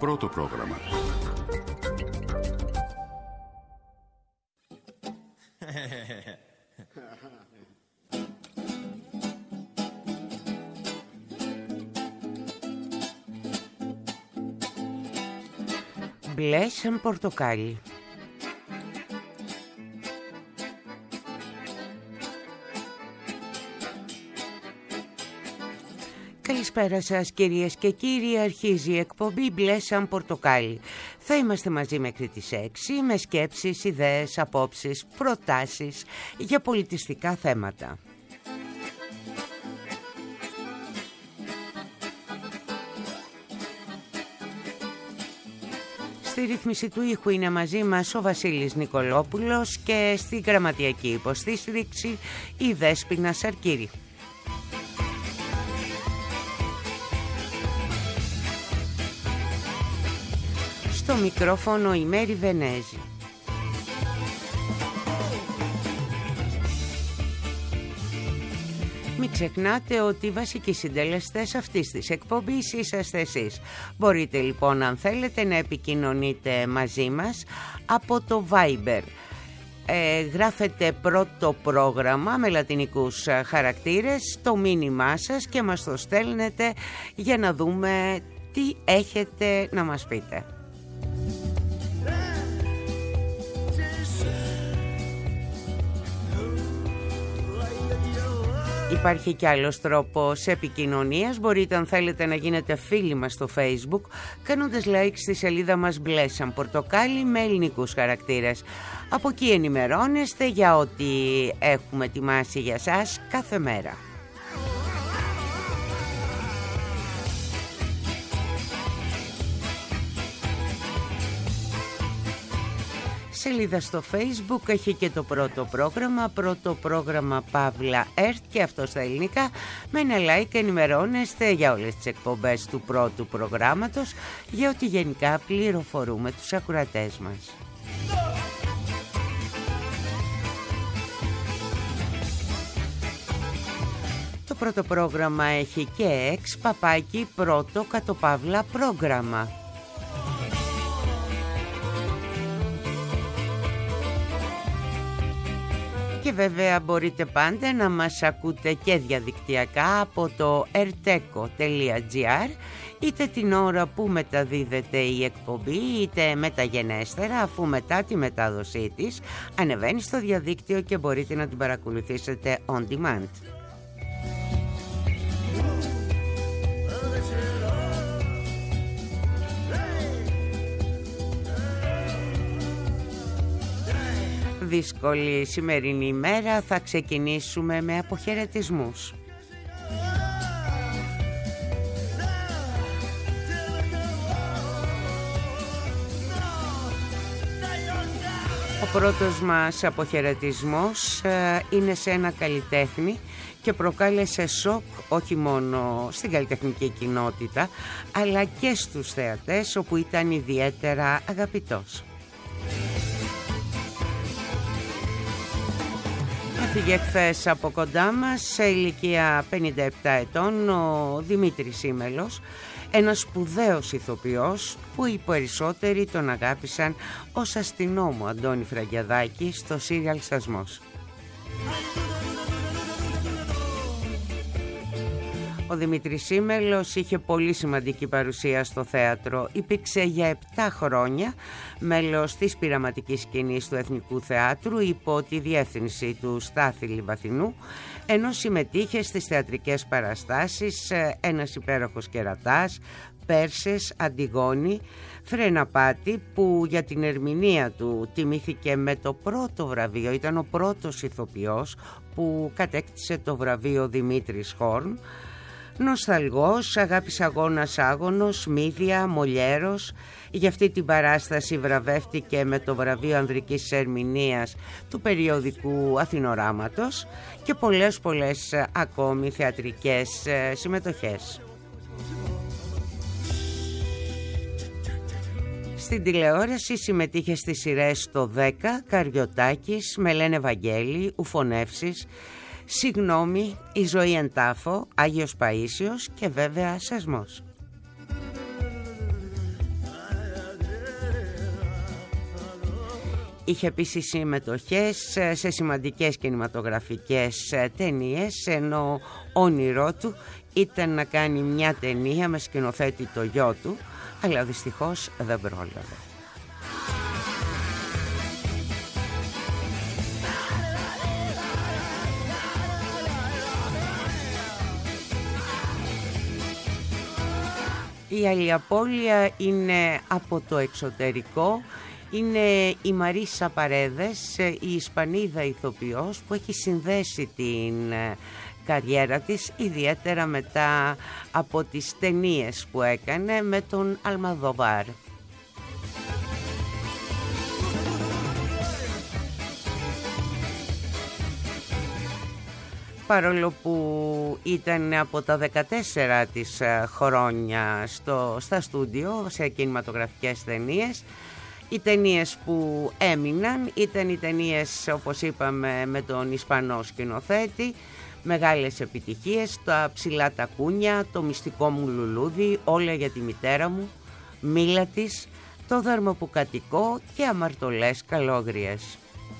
Πρώτο πρόγραμμα. Μπλε σαν πορτοκάλι. Καλησπέρα σας κυρίες και κύριοι, αρχίζει η εκπομπή Μπλε σαν πορτοκάλι. Θα είμαστε μαζί μέχρι τις 6 με σκέψεις, ιδέες, απόψεις, προτάσεις για πολιτιστικά θέματα. Στη ρύθμιση του ήχου είναι μαζί μας ο Βασίλης Νικολόπουλος και στη γραμματιακή υποστήριξη η Δέσποινα Σαρκύρη. Στο μικρόφωνο η Μέρη Βενέζη. Μην ξεχνάτε ότι οι βασικοί συντελεστές αυτής της εκπομπής είσαστε εσείς. Μπορείτε λοιπόν, αν θέλετε, να επικοινωνείτε μαζί μας από το Viber. Γράφετε πρώτο πρόγραμμα με λατινικούς χαρακτήρες, το μήνυμά σας και μας το στέλνετε για να δούμε τι έχετε να μας πείτε. Υπάρχει κι άλλος τρόπος επικοινωνίας. Μπορείτε, αν θέλετε, να γίνετε φίλοι μας στο Facebook κάνοντας like στη σελίδα μας Μπλε σαν πορτοκάλι με ελληνικούς χαρακτήρες. Από εκεί ενημερώνεστε για ό,τι έχουμε ετοιμάσει για σας κάθε μέρα. Σελίδα στο Facebook έχει και το πρώτο πρόγραμμα Παύλα ΕΡΤ και αυτό στα ελληνικά. Με ένα like ενημερώνεστε για όλες τις εκπομπές του πρώτου προγράμματος, για ότι γενικά πληροφορούμε τους ακροατές μας. Το πρώτο πρόγραμμα έχει και πρώτο _ πρόγραμμα. Και βέβαια μπορείτε πάντα να μας ακούτε και διαδικτυακά από το erteco.gr, είτε την ώρα που μεταδίδεται η εκπομπή, είτε μεταγενέστερα, αφού μετά τη μετάδοσή της ανεβαίνει στο διαδίκτυο και μπορείτε να την παρακολουθήσετε on demand. Δύσκολη σημερινή ημέρα, θα ξεκινήσουμε με αποχαιρετισμούς. Ο πρώτος μας αποχαιρετισμός είναι σε ένα καλλιτέχνη και προκάλεσε σοκ όχι μόνο στην καλλιτεχνική κοινότητα αλλά και στους θεατές, όπου ήταν ιδιαίτερα αγαπητός. Έφυγε χθες από κοντά μας σε ηλικία 57 ετών ο Δημήτρης Ήμελος, ένας σπουδαίος ηθοποιός που οι περισσότεροι τον αγάπησαν ως αστυνόμο Αντώνη Φραγκιαδάκη στο σύριαλ Σασμός. Ο Δημήτρης Ήμελος είχε πολύ σημαντική παρουσία στο θέατρο. Υπήρξε για 7 χρόνια μέλος της πειραματικής σκηνής του Εθνικού Θεάτρου υπό τη διεύθυνση του Στάθη Λιβαθινού, ενώ συμμετείχε στις θεατρικές παραστάσεις «Ένας υπέροχος κερατάς», «Πέρσες», «Αντιγόνη», «Φρεναπάτη», που για την ερμηνεία του τιμήθηκε με το πρώτο βραβείο. Ήταν ο πρώτος ηθοποιός που κατέκτησε το βραβείο Δημήτρης Χόρν. Νοσταλγός, Αγάπης αγώνας άγωνος, Μύδια, Μολιέρος. Για αυτή την παράσταση βραβεύτηκε με το βραβείο ανδρικής ερμηνείας του περιοδικού Αθηνοράματος και πολλές ακόμη θεατρικές συμμετοχές. Στην τηλεόραση συμμετείχε στις σειρές το 10, Καριωτάκης, Μελένε Βαγγέλη, Ουφωνεύσεις, Συγγνώμη, Η ζωή εν τάφο, Άγιος Παΐσιος και βέβαια Σασμός. Είχε επίσης συμμετοχές σε σημαντικές κινηματογραφικές ταινίες, ενώ όνειρό του ήταν να κάνει μια ταινία με σκηνοθέτη το γιο του, αλλά δυστυχώς δεν πρόλαβε. Η άλλη απώλεια είναι από το εξωτερικό. Είναι η Μαρίσα Παρέδες, η Ισπανίδα ηθοποιός που έχει συνδέσει την καριέρα της, ιδιαίτερα μετά από τις ταινίες που έκανε με τον Αλμαδοβάρ. Παρόλο που ήταν από τα 14 της χρόνια στα στούντιο σε κινηματογραφικές ταινίες, οι ταινίες που έμειναν ήταν οι ταινίες, όπως είπαμε, με τον Ισπανό σκηνοθέτη, μεγάλες επιτυχίες, τα Ψηλά τα κούνια, το Μυστικό μου λουλούδι, Όλα για τη μητέρα μου, Μίλα της, Το δέρμα που κατοικώ και Αμαρτωλές καλόγριες.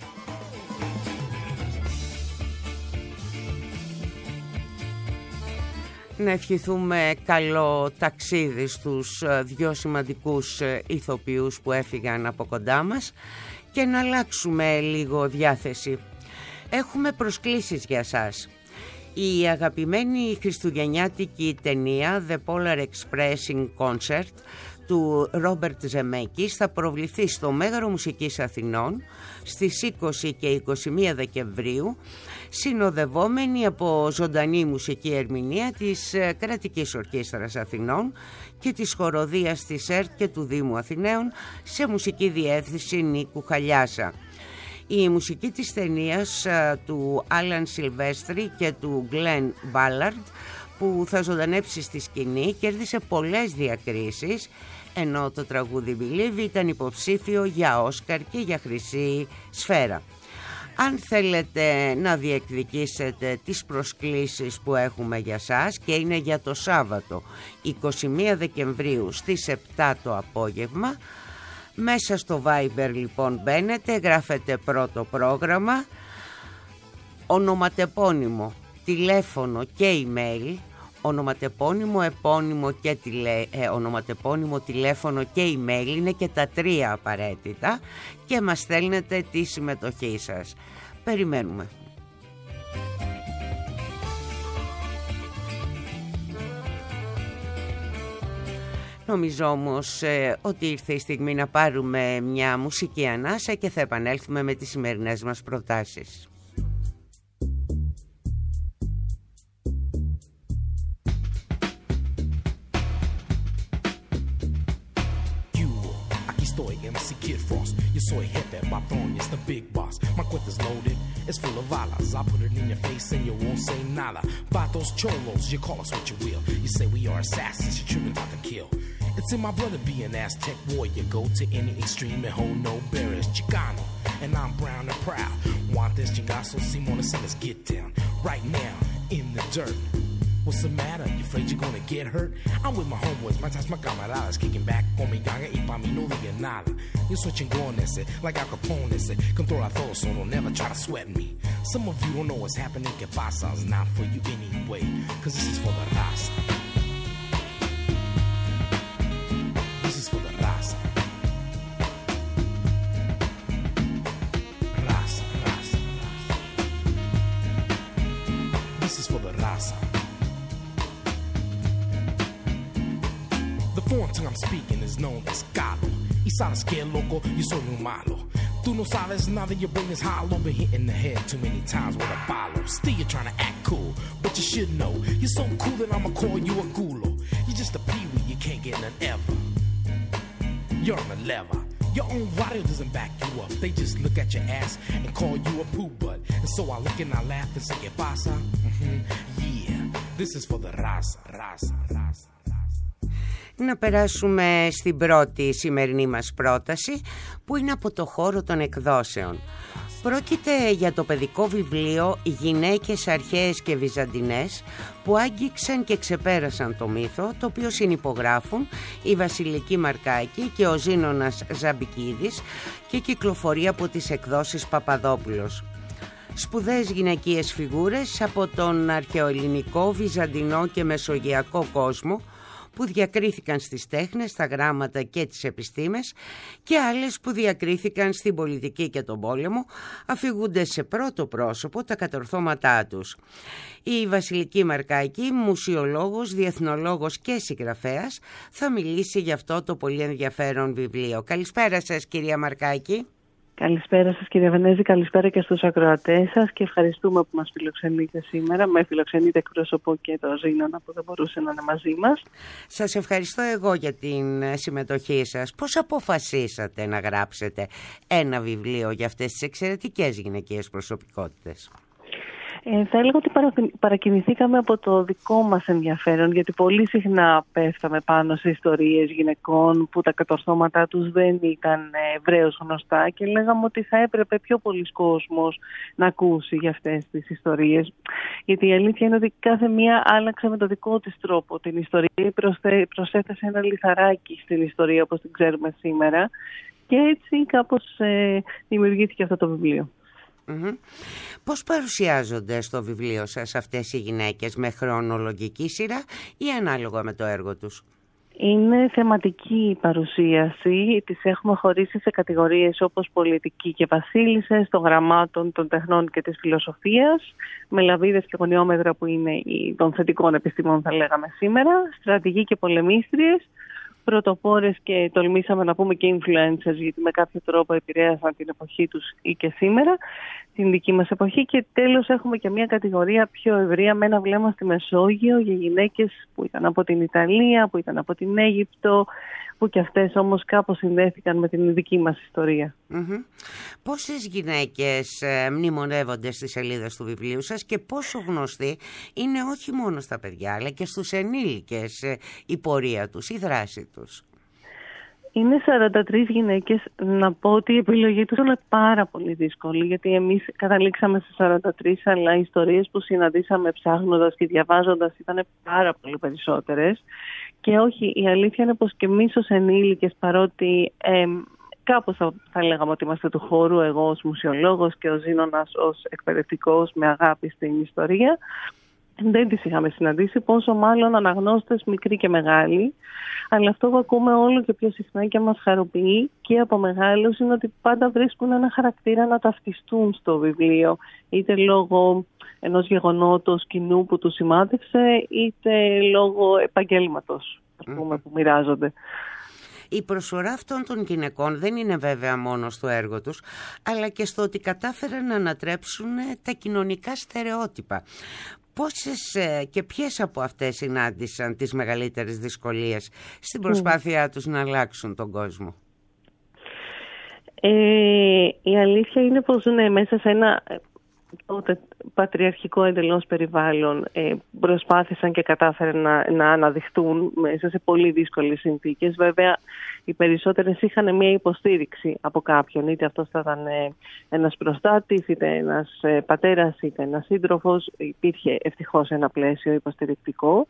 Να ευχηθούμε καλό ταξίδι στους δυο σημαντικούς ηθοποιούς που έφυγαν από κοντά μας και να αλλάξουμε λίγο διάθεση. Έχουμε προσκλήσεις για σας. Η αγαπημένη χριστουγεννιάτικη ταινία The Polar Express in Concert του Ρόμπερτ Ζεμέκης θα προβληθεί στο Μέγαρο Μουσικής Αθηνών στις 20 και 21 Δεκεμβρίου, συνοδευόμενη από ζωντανή μουσική ερμηνεία της Κρατικής Ορκήστρας Αθηνών και της χοροδίας της ΕΡΤ και του Δήμου Αθηναίων σε μουσική διεύθυνση Νίκου Χαλιάσα. Η μουσική της ταινίας του Άλαν Σιλβέστρη και του Γκλεν Μπάλαρντ, που θα ζωντανέψει στη σκηνή, κέρδισε πολλές διακρίσεις, ενώ το τραγούδι Believe ήταν υποψήφιο για Όσκαρ και για Χρυσή Σφαίρα. Αν θέλετε να διεκδικήσετε τις προσκλήσεις που έχουμε για σας, και είναι για το Σάββατο 21 Δεκεμβρίου στις 7 το απόγευμα, μέσα στο Viber λοιπόν μπαίνετε, γράφετε πρώτο πρόγραμμα, ονοματεπώνυμο, τηλέφωνο και email, ονοματεπώνυμο, επώνυμο και ονοματεπώνυμο, τηλέφωνο και email, είναι και τα τρία απαραίτητα, και μας στέλνετε τη συμμετοχή σας. Περιμένουμε. Νομίζω όμως ότι ήρθε η στιγμή να πάρουμε μια μουσική ανάσα και θα επανέλθουμε με τις σημερινές μας προτάσεις. MC Kid Frost, you soy jefe, patrón, it's the big boss. My cuenta's loaded, it's full of balas. I put it in your face and you won't say nada. Vatos cholos, you call us what you will. You say we are assassins, you truly not to kill. It's in my blood to be an Aztec warrior. Go to any extreme and hold no barriers. Chicano, and I'm brown and proud. Want this chingazo, Simona, so let's get down. Right now, in the dirt. What's the matter? You afraid you're gonna get hurt? I'm with my homeboys, my ties, my camaradas, kicking back con mi ganga y pa' mí no diga nada. Yo soy chingón ese, like Al Capone ese, controla todo, so don't never try to sweat me. Some of you don't know what's happening, que pasa, it's not for you anyway, cause this is for the raza. This is for the raza. Raza, raza, raza. This is for the raza. The foreign tongue I'm speaking is known as Galo. Y sabes que loco, yo soy un malo. Tú no sabes nada, your brain is hollow. Been hit in the head too many times with a bottle. Still you're trying to act cool, but you should know you're so cool that I'ma call you a gulo. You're just a peewee, you can't get none ever. You're on the lever. Your own radio doesn't back you up. They just look at your ass and call you a poo butt. And so I look and I laugh and say, ¿Qué pasa? Yeah, this is for the raza, raza, raza. Να περάσουμε στην πρώτη σημερινή μας πρόταση, που είναι από το χώρο των εκδόσεων. Πρόκειται για το παιδικό βιβλίο «Γυναίκες αρχαίες και βυζαντινές» που άγγιξαν και ξεπέρασαν το μύθο, το οποίο συνυπογράφουν η Βασιλική Μαρκάκη και ο Ζήνωνας Ζαμπικίδης και κυκλοφορεί από τις εκδόσεις Παπαδόπουλος. Σπουδαίες γυναικείες φιγούρες από τον αρχαιοελληνικό, βυζαντινό και μεσογειακό κόσμο που διακρίθηκαν στις τέχνες, στα γράμματα και τις επιστήμες και άλλες που διακρίθηκαν στην πολιτική και τον πόλεμο, αφηγούνται σε πρώτο πρόσωπο τα κατορθώματά τους. Η Βασιλική Μαρκάκη, μουσιολόγος, διεθνολόγος και συγγραφέας, θα μιλήσει για αυτό το πολύ ενδιαφέρον βιβλίο. Καλησπέρα σας, κυρία Μαρκάκη. Καλησπέρα σας, κυρία Βενέζη, καλησπέρα και στους ακροατές σας και ευχαριστούμε που μας φιλοξενείτε σήμερα. Με φιλοξενείτε, εκπροσωπώ και το Ζήνονα που δεν μπορούσε να είναι μαζί μας. Σας ευχαριστώ εγώ για την συμμετοχή σας. Πώς αποφασίσατε να γράψετε ένα βιβλίο για αυτές τις εξαιρετικές γυναικείες προσωπικότητες? Θα έλεγα ότι παρακινηθήκαμε από το δικό μας ενδιαφέρον, γιατί πολύ συχνά πέφταμε πάνω σε ιστορίες γυναικών που τα κατορθώματά τους δεν ήταν ευρέως γνωστά και λέγαμε ότι θα έπρεπε πιο πολλής κόσμος να ακούσει για αυτές τις ιστορίες. Γιατί η αλήθεια είναι ότι κάθε μία άλλαξε με το δικό της τρόπο την ιστορία, προσέθεσε ένα λιθαράκι στην ιστορία όπως την ξέρουμε σήμερα και έτσι κάπως δημιουργήθηκε αυτό το βιβλίο. Πώς παρουσιάζονται στο βιβλίο σας αυτές οι γυναίκες, με χρονολογική σειρά ή ανάλογα με το έργο τους? Είναι θεματική η παρουσίαση, τις έχουμε χωρίσει σε κατηγορίες όπως πολιτική και βασίλισσες, των γραμμάτων, των τεχνών και της φιλοσοφίας, μελαβίδες και γωνιόμετρα που είναι των θετικών επιστημών θα λέγαμε σήμερα, στρατηγοί και πολεμίστριες, πρωτοπόρες και τολμήσαμε να πούμε και influencers, γιατί με κάποιο τρόπο επηρέασαν την εποχή τους ή και σήμερα, την δική μας εποχή. Και τέλος έχουμε και μια κατηγορία πιο ευρεία με ένα βλέμμα στη Μεσόγειο για γυναίκες που ήταν από την Ιταλία, που ήταν από την Αίγυπτο, που και αυτές όμως κάπως συνδέθηκαν με την δική μας ιστορία. Πόσες γυναίκες μνημονεύονται στις σελίδες του βιβλίου σας και πόσο γνωστή είναι όχι μόνο στα παιδιά αλλά και στους ενήλικες η πορεία τους, η δράση τους? Είναι 43 γυναίκες. Να πω ότι η επιλογή τους είναι πάρα πολύ δύσκολη, γιατί εμείς καταλήξαμε σε 43, αλλά οι ιστορίες που συναντήσαμε ψάχνοντας και διαβάζοντας ήταν πάρα πολύ περισσότερες. Και όχι, η αλήθεια είναι πως και εμείς ως ενήλικες, παρότι κάπως θα λέγαμε ότι είμαστε του χώρου, εγώ ως μουσιολόγος και ο Ζήνωνας ως εκπαιδευτικός με αγάπη στην ιστορία, δεν τις είχαμε συναντήσει, πόσο μάλλον αναγνώστες μικροί και μεγάλοι. Αλλά αυτό που ακούμε όλο και πιο συχνά και μας χαροποιεί και από μεγάλους είναι ότι πάντα βρίσκουν ένα χαρακτήρα να ταυτιστούν στο βιβλίο, είτε λόγω ενός γεγονότος κοινού που τους σημάδευσε, είτε λόγω επαγγέλματος που μοιράζονται. Η προσφορά αυτών των γυναικών δεν είναι βέβαια μόνο στο έργο τους, αλλά και στο ότι κατάφεραν να ανατρέψουν τα κοινωνικά στερεότυπα. Πόσες και ποιες από αυτές συνάντησαν τις μεγαλύτερες δυσκολίες στην προσπάθειά τους να αλλάξουν τον κόσμο? Η αλήθεια είναι πως μέσα σε ένα τότε πατριαρχικό εντελώς περιβάλλον προσπάθησαν και κατάφεραν να αναδειχτούν μέσα σε πολύ δύσκολες συνθήκες. Βέβαια, οι περισσότερες είχαν μια υποστήριξη από κάποιον, είτε αυτός θα ήταν ένας προστάτης, είτε ένας πατέρας, είτε ένας σύντροφος. Υπήρχε ευτυχώς ένα πλαίσιο υποστηρικτικό.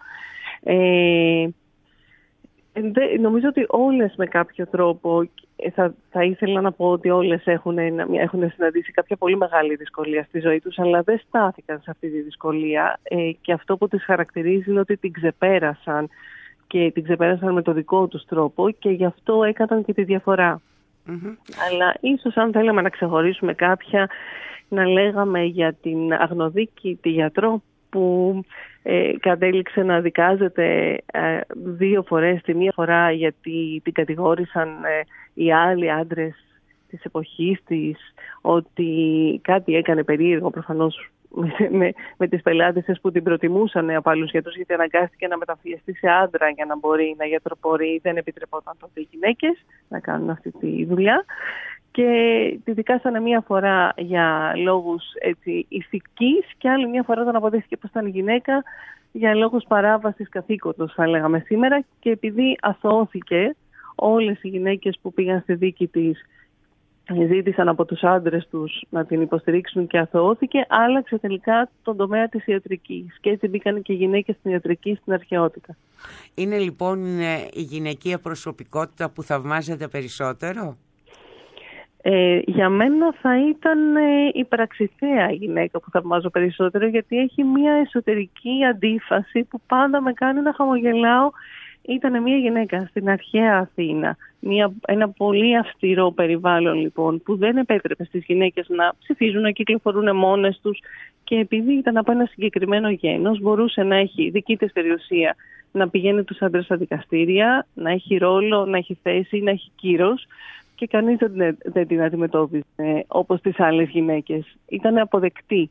Νομίζω ότι όλες με κάποιο τρόπο, θα ήθελα να πω ότι όλες έχουν συναντήσει κάποια πολύ μεγάλη δυσκολία στη ζωή τους, αλλά δεν στάθηκαν σε αυτή τη δυσκολία και αυτό που τις χαρακτηρίζει είναι ότι την ξεπέρασαν και την ξεπέρασαν με το δικό τους τρόπο και γι' αυτό έκαναν και τη διαφορά. Αλλά ίσως αν θέλαμε να ξεχωρίσουμε κάποια, να λέγαμε για την Αγνοδίκη, τη γιατρό που κατέληξε να δικάζεται 2 φορές, τη μία φορά γιατί την κατηγόρησαν οι άλλοι άντρες της εποχής της ότι κάτι έκανε περίεργο προφανώς με τις πελάτησες που την προτιμούσαν από άλλους γιατρούς, γιατί αναγκάστηκε να μεταφιεστεί σε άντρα για να μπορεί να γιατροπορεί. Δεν επιτρεπόταν τότε οι γυναίκες να κάνουν αυτή τη δουλειά. Και τη δικάσανε μία φορά για λόγους ηθικής και άλλη μία φορά όταν αποδείχθηκε πως ήταν γυναίκα για λόγους παράβασης καθήκοντος, θα λέγαμε σήμερα. Και επειδή αθωώθηκε, όλες οι γυναίκες που πήγαν στη δίκη της ζήτησαν από τους άντρες τους να την υποστηρίξουν και αθωώθηκε, άλλαξε τελικά τον τομέα της ιατρικής και έτσι μπήκαν και γυναίκες στην ιατρική στην αρχαιότητα. Είναι λοιπόν η γυναικεία προσωπικότητα που θαυμάζεται περισσότερο? Για μένα θα ήταν η πραξιθέα γυναίκα που θαυμάζω περισσότερο, γιατί έχει μια εσωτερική αντίφαση που πάντα με κάνει να χαμογελάω. Ήταν μια γυναίκα στην αρχαία Αθήνα, ένα πολύ αυστηρό περιβάλλον λοιπόν, που δεν επέτρεπε στις γυναίκες να ψηφίζουν, να κυκλοφορούν μόνες τους, και επειδή ήταν από ένα συγκεκριμένο γένος μπορούσε να έχει δική της περιουσία, να πηγαίνει τους άντρες στα δικαστήρια, να έχει ρόλο, να έχει θέση, να έχει κύρος, και κανείς δεν την αντιμετώπιζε όπως τις άλλες γυναίκες. Ήταν αποδεκτή.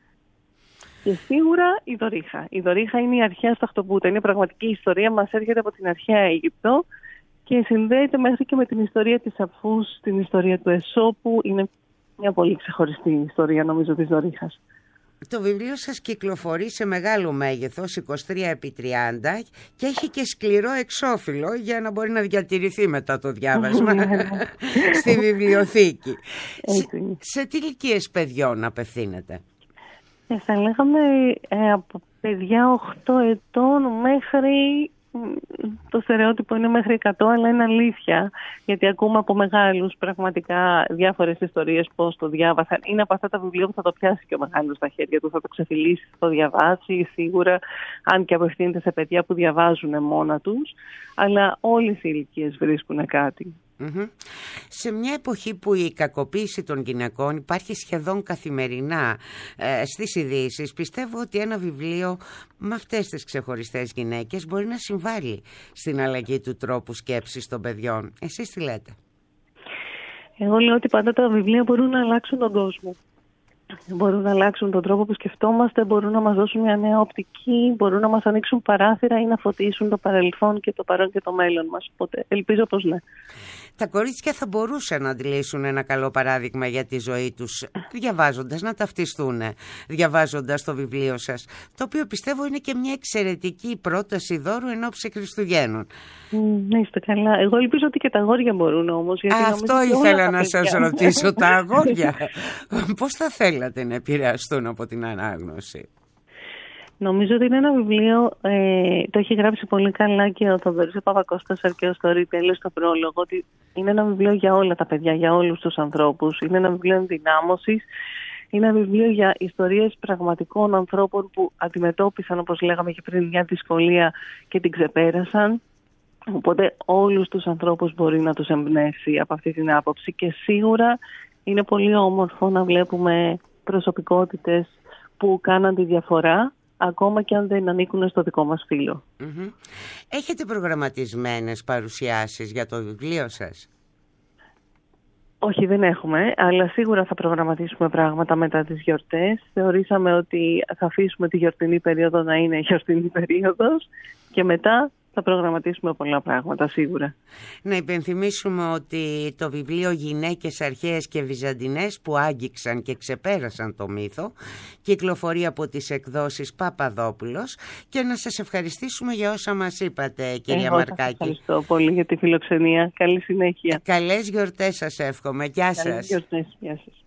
Και σίγουρα η Δωρήχα. Η Δωρήχα είναι η αρχαία σταχτοπούτα. Είναι πραγματική ιστορία, μας έρχεται από την αρχαία Αίγυπτο και συνδέεται μέχρι και με την ιστορία της Αφούς, την ιστορία του Εσώπου. Είναι μια πολύ ξεχωριστή ιστορία, νομίζω, της Δωρήχας. Το βιβλίο σας κυκλοφορεί σε μεγάλο μέγεθος, 23x30, και έχει και σκληρό εξώφυλλο για να μπορεί να διατηρηθεί μετά το διάβασμα στη βιβλιοθήκη. Σε τι ηλικίες παιδιών απευθύνεται? Θα λέγαμε από παιδιά 8 ετών μέχρι, το στερεότυπο είναι μέχρι 100, αλλά είναι αλήθεια, γιατί ακούμε από μεγάλους πραγματικά διάφορες ιστορίες πώς το διάβασαν. Είναι από αυτά τα βιβλία που θα το πιάσει και ο μεγάλος στα χέρια του, θα το ξεφυλίσει, θα το διαβάσει σίγουρα, αν και απευθύνεται σε παιδιά που διαβάζουν μόνα τους, αλλά όλες οι ηλικίες βρίσκουν κάτι. Σε μια εποχή που η κακοποίηση των γυναικών υπάρχει σχεδόν καθημερινά στις ειδήσεις, πιστεύω ότι ένα βιβλίο με αυτές τις ξεχωριστές γυναίκες μπορεί να συμβάλλει στην αλλαγή του τρόπου σκέψης των παιδιών. Εσείς τι λέτε? Εγώ λέω ότι πάντα τα βιβλία μπορούν να αλλάξουν τον κόσμο. Μπορούν να αλλάξουν τον τρόπο που σκεφτόμαστε, μπορούν να μας δώσουν μια νέα οπτική, μπορούν να μας ανοίξουν παράθυρα ή να φωτίσουν το παρελθόν και το παρόν και το μέλλον μας. Οπότε ελπίζω πως ναι. Τα κορίτσια θα μπορούσαν να αντιλήσουν ένα καλό παράδειγμα για τη ζωή τους, διαβάζοντας, να ταυτιστούν, διαβάζοντας το βιβλίο σας, το οποίο πιστεύω είναι και μια εξαιρετική πρόταση δώρου εν ώψη Χριστουγέννων. Ναι, είστε καλά. Εγώ ελπίζω ότι και τα αγόρια μπορούν όμως. Γιατί αυτό ήθελα να σας ρωτήσω, τα αγόρια. Πώς θα θέλατε να επηρεαστούν από την ανάγνωση? Νομίζω ότι είναι ένα βιβλίο, το έχει γράψει πολύ καλά και ο Θοδωρής ο Παπακώστας, αρχαίο storyteller, στο πρόλογο, ότι είναι ένα βιβλίο για όλα τα παιδιά, για όλους τους ανθρώπους. Είναι ένα βιβλίο ενδυνάμωσης, είναι ένα βιβλίο για ιστορίες πραγματικών ανθρώπων που αντιμετώπισαν, όπως λέγαμε και πριν, μια δυσκολία και την ξεπέρασαν. Οπότε όλους τους ανθρώπους μπορεί να τους εμπνεύσει από αυτή την άποψη, και σίγουρα είναι πολύ όμορφο να βλέπουμε προσωπικότητες που κάναν τη διαφορά, ακόμα και αν δεν ανήκουν στο δικό μας φύλο. Έχετε προγραμματισμένες παρουσιάσεις για το βιβλίο σας? Όχι, δεν έχουμε, αλλά σίγουρα θα προγραμματίσουμε πράγματα μετά τις γιορτές. Θεωρήσαμε ότι θα αφήσουμε τη γιορτινή περίοδο να είναι γιορτινή περίοδος και μετά θα προγραμματίσουμε πολλά πράγματα, σίγουρα. Να υπενθυμίσουμε ότι το βιβλίο «Γυναίκες αρχαίες και βυζαντινές που άγγιξαν και ξεπέρασαν το μύθο» κυκλοφορεί από τις εκδόσεις Παπαδόπουλος, και να σας ευχαριστήσουμε για όσα μας είπατε, κυρία Μαρκάκη. Σας ευχαριστώ πολύ για τη φιλοξενία. Καλή συνέχεια. Καλές γιορτές σας εύχομαι. Γεια σας. Καλές γιορτές. Γεια σας.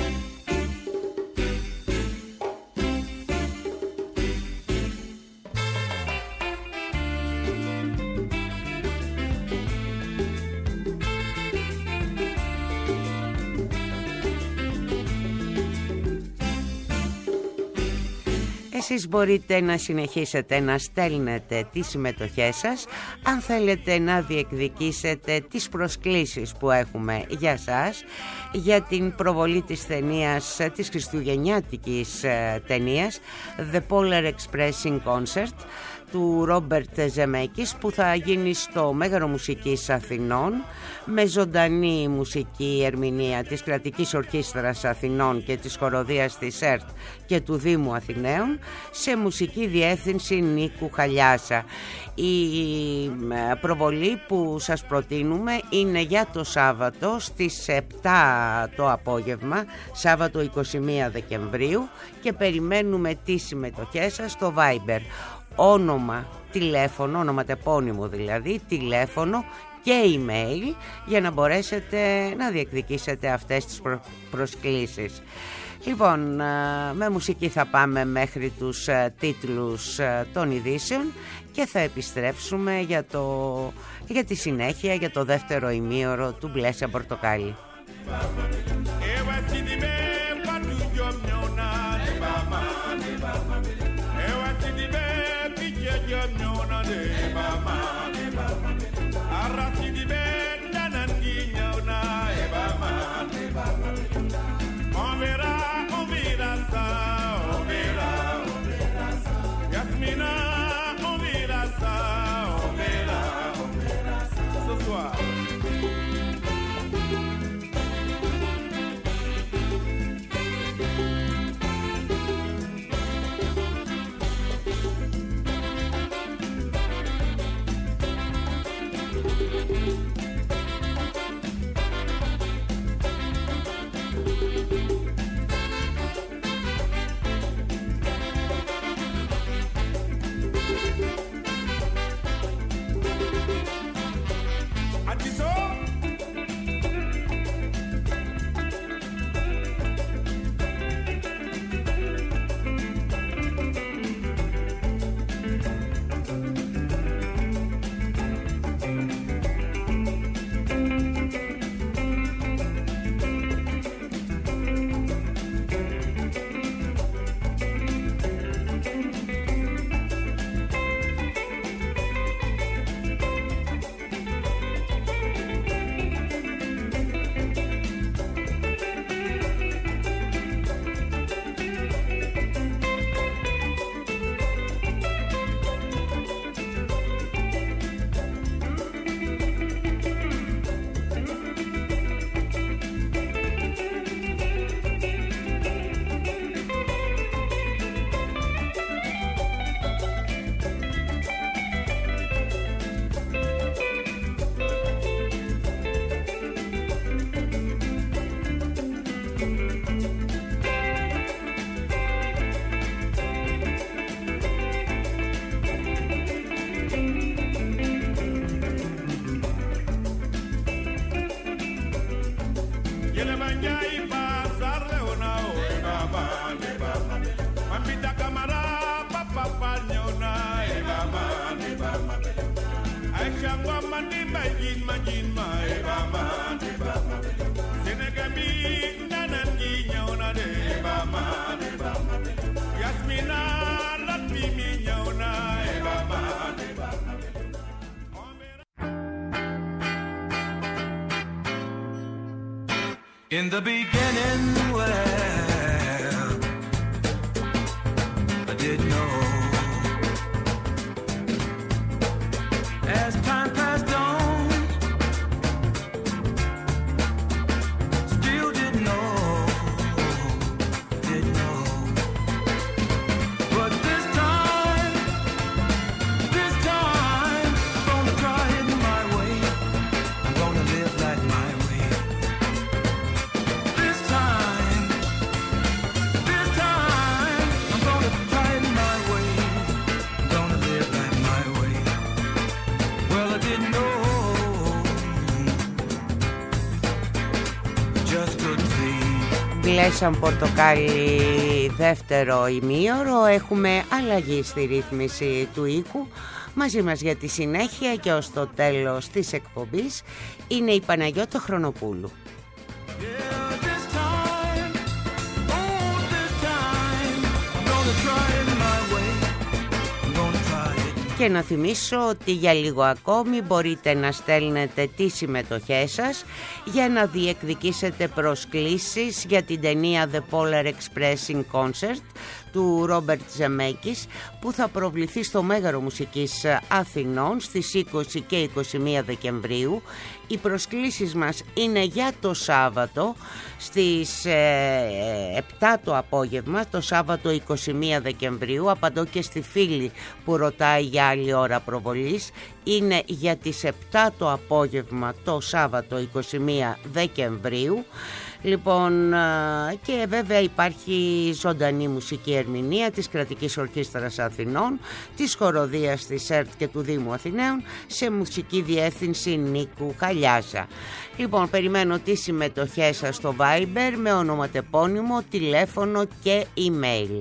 Εσείς μπορείτε να συνεχίσετε να στέλνετε τις συμμετοχές σας, αν θέλετε να διεκδικήσετε τις προσκλήσεις που έχουμε για σας για την προβολή της ταινίας, της χριστουγεννιάτικης ταινίας The Polar Express in Concert του Ρόμπερτ Ζεμέκης, που θα γίνει στο Μέγαρο Μουσικής Αθηνών με ζωντανή μουσική ερμηνεία της Κρατικής Ορχήστρας Αθηνών και της Χοροδίας της ΕΡΤ και του Δήμου Αθηναίων, σε μουσική διεύθυνση Νίκου Χαλιάσα. Η προβολή που σας προτείνουμε είναι για το Σάββατο στις 7 το απόγευμα, Σάββατο 21 Δεκεμβρίου, και περιμένουμε τις συμμετοχές σας στο Viber. Όνομα, τηλέφωνο, ονοματεπώνυμο δηλαδή, τηλέφωνο και email για να μπορέσετε να διεκδικήσετε αυτές τις προσκλήσεις. Λοιπόν, με μουσική θα πάμε μέχρι τους τίτλους των ειδήσεων και θα επιστρέψουμε για τη συνέχεια, για το δεύτερο ημίωρο του Μπλε σαν πορτοκάλι. In the beginning, well, I didn't know. As time passed on, still didn't know. But this time, I'm gonna try it my way. I'm gonna live like my way. This time, I'm gonna try it my way. I'm gonna live like my way. Well, I didn't know. Just couldn't see. Μπλε σαν πορτοκάλι δεύτερο ημίωρο. Έχουμε αλλαγή στη ρύθμιση του ήχου. Μαζί μας για τη συνέχεια και ως το τέλος της εκπομπής είναι η Παναγιώτα Χρονοπούλου. Και να θυμίσω ότι για λίγο ακόμη μπορείτε να στέλνετε τις συμμετοχές σας για να διεκδικήσετε προσκλήσεις για την ταινία The Polar Express in Concert του Ρόμπερτ Ζεμέκης που θα προβληθεί στο Μέγαρο Μουσικής Αθηνών στις 20 και 21 Δεκεμβρίου. Οι προσκλήσεις μας είναι για το Σάββατο στις 7 το απόγευμα, το Σάββατο 21 Δεκεμβρίου. Απαντώ και στη φίλη που ρωτάει για άλλη ώρα προβολής. Είναι για τις 7 το απόγευμα το Σάββατο 21 Δεκεμβρίου. Λοιπόν, και βέβαια υπάρχει ζωντανή μουσική ερμηνεία της Κρατικής Ορχήστρας Αθηνών, της Χοροδίας της ΕΡΤ και του Δήμου Αθηναίων, σε μουσική διεύθυνση Νίκου Χαλιάσα. Λοιπόν, περιμένω τις συμμετοχές σας στο Viber με ονοματεπώνυμο, τηλέφωνο και email.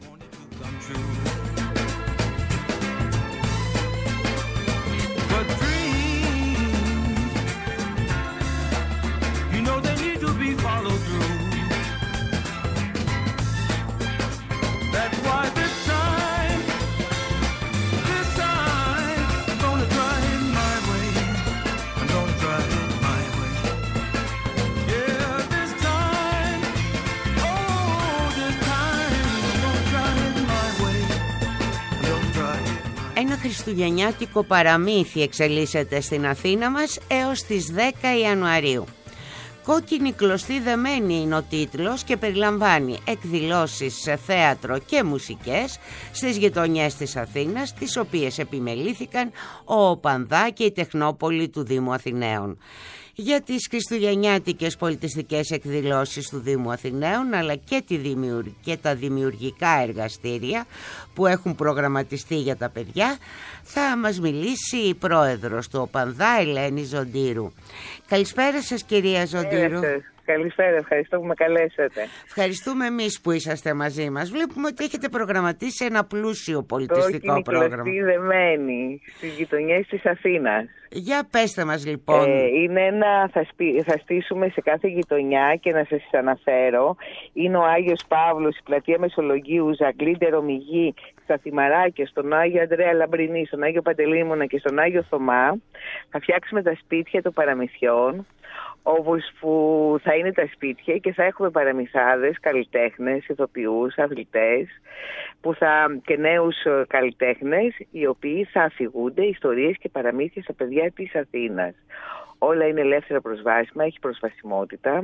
Ένα χριστουγεννιάτικο παραμύθι εξελίσσεται στην Αθήνα μας έως τις 10 Ιανουαρίου. «Κόκκινη κλωστή δεμένη» είναι ο τίτλος και περιλαμβάνει εκδηλώσεις σε θέατρο και μουσικές στις γειτονιές της Αθήνας, τις οποίες επιμελήθηκαν ο ΟΠΑΝΔΑ και η Τεχνόπολη του Δήμου Αθηναίων. Για τις χριστουγεννιάτικες πολιτιστικές εκδηλώσεις του Δήμου Αθηναίων, αλλά και τα δημιουργικά εργαστήρια που έχουν προγραμματιστεί για τα παιδιά, θα μας μιλήσει η πρόεδρος του ΟΠΑΝΔΑ, Ελένη Ζοντήρου. Καλησπέρα σας, κυρία Ζοντήρου. Καλησπέρα, ευχαριστώ που με καλέσατε. Ευχαριστούμε εμείς που είσαστε μαζί μας. Βλέπουμε ότι έχετε προγραμματίσει ένα πλούσιο πολιτιστικό πρόγραμμα. Κόκκινη δεμένη στις γειτονιές της Αθήνας. Για πέστε μας λοιπόν. Είναι θα στήσουμε σε κάθε γειτονιά και να σας αναφέρω. Είναι ο Άγιος Παύλος, η πλατεία Μεσολογγίου, Ζαγκλίντερο Μυγή, στα Θυμαράκια, στον Άγιο Ανδρέα Λαμπρινή, στον Άγιο Παντελήμωνα και στον Άγιο Θωμά. Θα φτιάξουμε τα σπίτια των παραμυθιών, όπως που θα είναι τα σπίτια, και θα έχουμε παραμυθάδες, καλλιτέχνες, ηθοποιούς, αθλητές και νέους καλλιτέχνες, οι οποίοι θα αφηγούνται ιστορίες και παραμύθια στα παιδιά της Αθήνας. Όλα είναι ελεύθερα προσβάσιμα, έχει προσβασιμότητα.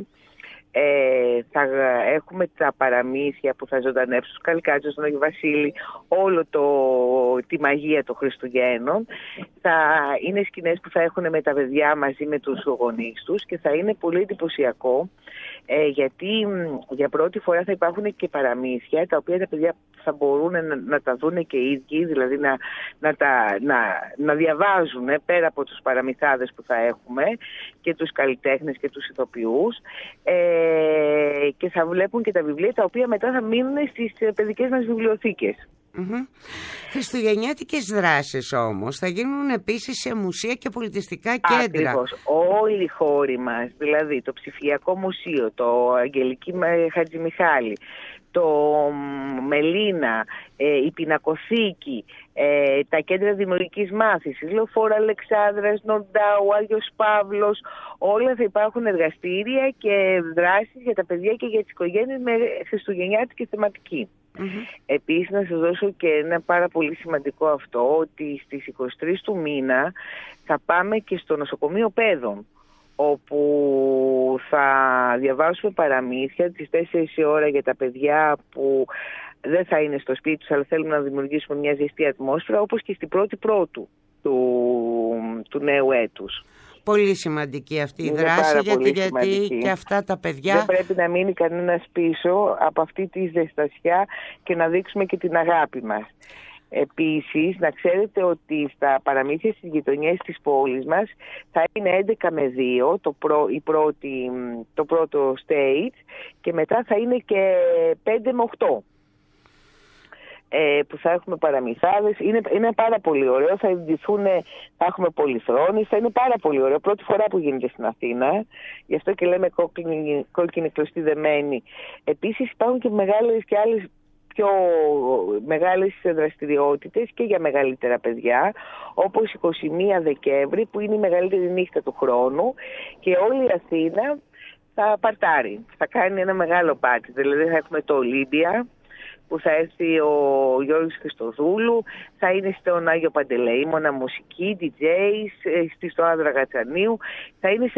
Θα έχουμε τα παραμύθια που θα ζωντανεύσουν τους Καλικάτσους, τον Άγιο Βασίλη, όλο τη μαγεία των Χριστουγέννων. Θα είναι σκηνές που θα έχουν με τα παιδιά μαζί με τους γονείς τους και θα είναι πολύ εντυπωσιακό, γιατί για πρώτη φορά θα υπάρχουν και παραμύθια τα οποία τα παιδιά θα μπορούν να τα δουν και οι ίδιοι, δηλαδή να διαβάζουν πέρα από τους παραμυθάδες που θα έχουμε και τους καλλιτέχνες και τους ηθοποιούς, και θα βλέπουν και τα βιβλία τα οποία μετά θα μείνουν στις παιδικές μας βιβλιοθήκες. Χριστουγεννιάτικες δράσεις όμως θα γίνουν επίσης σε μουσεία και πολιτιστικά κέντρα. Ακριβώς. Όλοι οι χώροι μας, δηλαδή το Ψηφιακό Μουσείο, το Αγγελική Χατζημιχάλη, το Μελίνα, η Πινακοθήκη, τα κέντρα δημιουργικής μάθησης, Λεωφόρο Αλεξάνδρας, Νορντάου, Άγιος Παύλος, όλα θα υπάρχουν εργαστήρια και δράσεις για τα παιδιά και για τις οικογένειες με χριστουγεννιάτικη θεματική. Επίσης να σας δώσω και ένα πάρα πολύ σημαντικό αυτό, ότι στις 23 του μήνα θα πάμε και στο νοσοκομείο Παιδών, όπου θα διαβάσουμε παραμύθια τις 4 η ώρα για τα παιδιά που δεν θα είναι στο σπίτι τους, αλλά θέλουμε να δημιουργήσουμε μια ζεστή ατμόσφαιρα, όπως και στην πρώτη του νέου έτους. Πολύ σημαντική αυτή η δράση, γιατί και αυτά τα παιδιά... Δεν πρέπει να μείνει κανένας πίσω από αυτή τη ζεστασιά και να δείξουμε και την αγάπη μας. Επίσης, να ξέρετε ότι στα παραμύθια στις γειτονιές της πόλης μας θα είναι 11 με 2 το πρώτο stage, και μετά θα είναι και 5 με 8. Που θα έχουμε παραμυθάδες. Είναι πάρα πολύ ωραίο. Θα έχουμε πολυθρόνες. Θα είναι πάρα πολύ ωραίο. Πρώτη φορά που γίνεται στην Αθήνα. Γι' αυτό και λέμε κόκκινη κλωστή δεμένη. Επίσης υπάρχουν και μεγάλες και άλλες πιο μεγάλες δραστηριότητες και για μεγαλύτερα παιδιά, όπως 21 Δεκέμβρη, που είναι η μεγαλύτερη νύχτα του χρόνου, και όλη η Αθήνα θα παρτάρει. Θα κάνει ένα μεγάλο πάρτι. Δηλαδή θα έχουμε το Ολύμπια, που θα έρθει ο Γιώργος Χριστοδούλου, θα είναι στον Άγιο Παντελεήμωνα μουσική, DJs, στο Άδρα Γατσανίου, θα είναι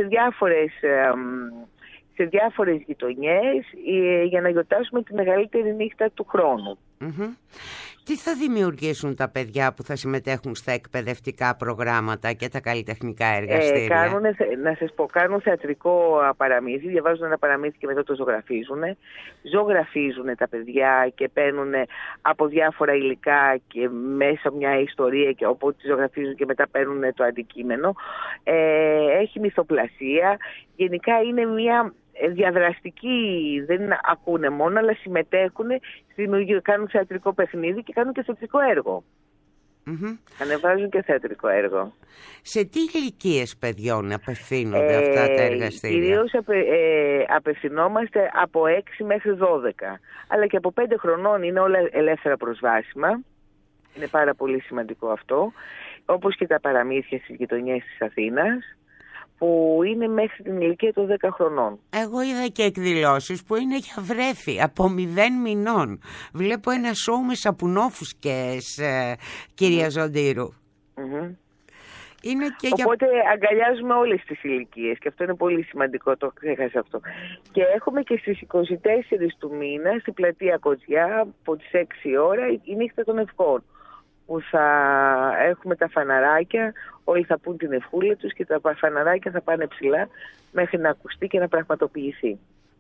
σε διάφορες γειτονιές για να γιορτάσουμε τη μεγαλύτερη νύχτα του χρόνου. Τι θα δημιουργήσουν τα παιδιά που θα συμμετέχουν στα εκπαιδευτικά προγράμματα και τα καλλιτεχνικά εργαστήρια? Να σας πω, κάνουν θεατρικό παραμύθι, διαβάζουν ένα παραμύθι και μετά το ζωγραφίζουν. Ζωγραφίζουν τα παιδιά και παίρνουν από διάφορα υλικά και μέσα μια ιστορία και οπότε τη ζωγραφίζουν και μετά παίρνουν το αντικείμενο. Έχει μυθοπλασία. Γενικά είναι μια διαδραστική, δεν ακούνε μόνο, αλλά συμμετέχουν, κάνουν θεατρικό παιχνίδι και κάνουν και θεατρικό έργο. Ανεβάζουν και θεατρικό έργο. Σε τι ηλικίες παιδιών απευθύνονται αυτά τα εργαστήρια? Κυρίως απευθυνόμαστε από 6 μέχρι 12, αλλά και από 5 χρονών είναι όλα ελεύθερα προσβάσιμα. Είναι πάρα πολύ σημαντικό αυτό, όπως και τα παραμύθια στις γειτονιές της Αθήνας, που είναι μέχρι την ηλικία των 10 χρονών. Εγώ είδα και εκδηλώσεις που είναι για βρέφη από 0 μηνών. Βλέπω ένα σοου με σαπουνόφουσκες, κυρία Ζοντήρου. Είναι και οπότε αγκαλιάζουμε όλες τις ηλικίες και αυτό είναι πολύ σημαντικό, το ξέχασα αυτό. Και έχουμε και στις 24 του μήνα στην πλατεία Κοτζιά από τις 6 ώρα η νύχτα των ευχών, που θα έχουμε τα φαναράκια, όλοι θα πούν την ευχούλα τους και τα φαναράκια θα πάνε ψηλά μέχρι να ακουστεί και να πραγματοποιηθεί.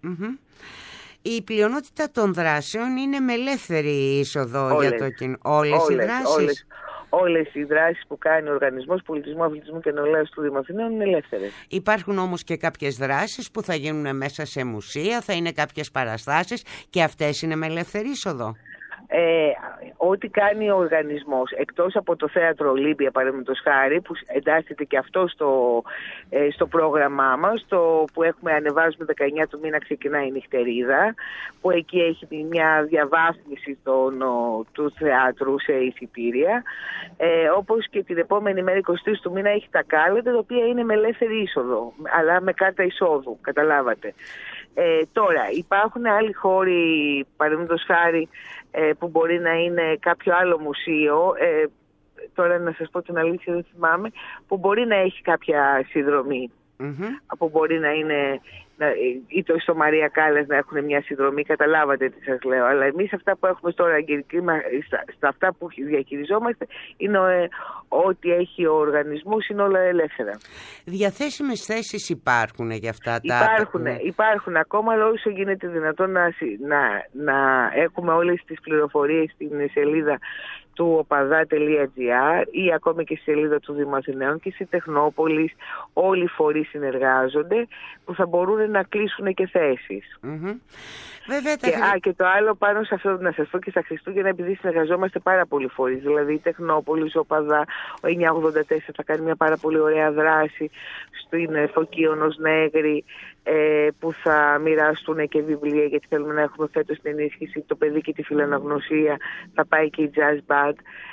Η πλειονότητα των δράσεων είναι με ελεύθερη είσοδο για το κοινό. Όλες οι δράσεις? Όλες οι δράσεις που κάνει ο Οργανισμός Πολιτισμού, Αθλητισμού και Νεολαίας του Δήμου Αθηναίων είναι ελεύθερες. Υπάρχουν όμως και κάποιες δράσεις που θα γίνουν μέσα σε μουσεία, θα είναι κάποιες παραστάσεις και αυτές είναι με ελεύθερη είσοδο? Ό,τι κάνει ο οργανισμός, εκτός από το θέατρο Ολύμπια παραδείγματος χάρη, που εντάσσεται και αυτό στο πρόγραμμά μας, που έχουμε ανεβάζουμε 19 του μήνα ξεκινάει η νυχτερίδα, που εκεί έχει μια διαβάθμιση του θεάτρου σε εισιτήρια, όπως και την επόμενη μέρα 23 του μήνα έχει τα κάλαντα, τα οποία είναι με ελεύθερη είσοδο, αλλά με κάρτα εισόδου, καταλάβατε. Τώρα υπάρχουν άλλοι χώροι, παραδείγματος χάρη, που μπορεί να είναι κάποιο άλλο μουσείο, τώρα να σας πω την αλήθεια δεν θυμάμαι, που μπορεί να έχει κάποια συνδρομή, που μπορεί να είναι ή το στο Μαρία Κάλλας να έχουν μια συνδρομή, καταλάβατε τι σας λέω. Αλλά εμείς αυτά που έχουμε τώρα, στα αυτά που διαχειριζόμαστε, είναι ό,τι έχει ο οργανισμός, είναι όλα ελεύθερα. Διαθέσιμες θέσεις υπάρχουν για αυτά τα... Υπάρχουν ακόμα, αλλά όσο γίνεται δυνατόν να έχουμε όλες τις πληροφορίες στην σελίδα του οπαδά.gr ή ακόμα και στη σελίδα του Δήμου Αθηναίων και στη Τεχνόπολης. Όλοι οι φορείς συνεργάζονται που θα μπορούν να κλείσουν και θέσεις. Βέβαια, και το άλλο πάνω σε αυτό, να σας πω και στα Χριστούγεννα, επειδή συνεργαζόμαστε πάρα πολλοί φορείς, δηλαδή η Τεχνόπολης, ο Οπαδά, ο 984 θα κάνει μια πάρα πολύ ωραία δράση στην Φωκίωνος Νέγρη, που θα μοιραστούν και βιβλία, γιατί θέλουμε να έχουμε φέτος την ενίσχυση το παιδί και τη φιλαναγνωσία, θα πάει και η Jazz Band.